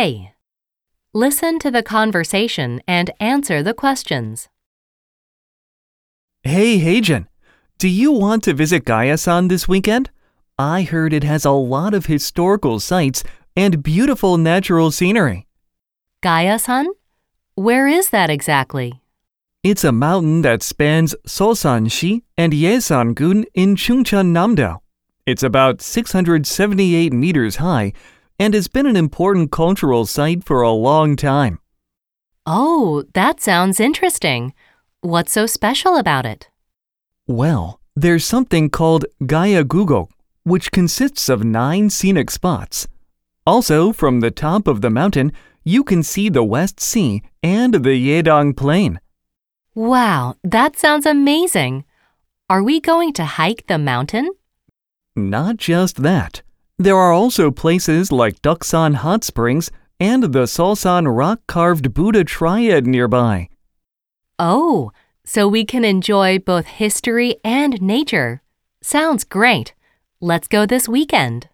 A. Listen to the conversation and answer the questions. Hey, Heijin, do you want to visit Gayasan this weekend? I heard it has a lot of historical sites and beautiful natural scenery. Gayasan? Where is that exactly? It's a mountain that spans Seosan-si and Yesan-gun in Chungcheon-namdo. It's about 678 meters high and has been an important cultural site for a long time. Oh, that sounds interesting. What's so special about it? Well, there's something called Gaya-gugok, which consists of 9 scenic spots. Also, from the top of the mountain, you can see the West Sea and the Yeodong Plain. Wow, that sounds amazing. Are we going to hike the mountain? Not just that. There are also places like Doksan Hot Springs and the Seosan rock-carved Buddha Triad nearby. Oh, so we can enjoy both history and nature. Sounds great. Let's go this weekend.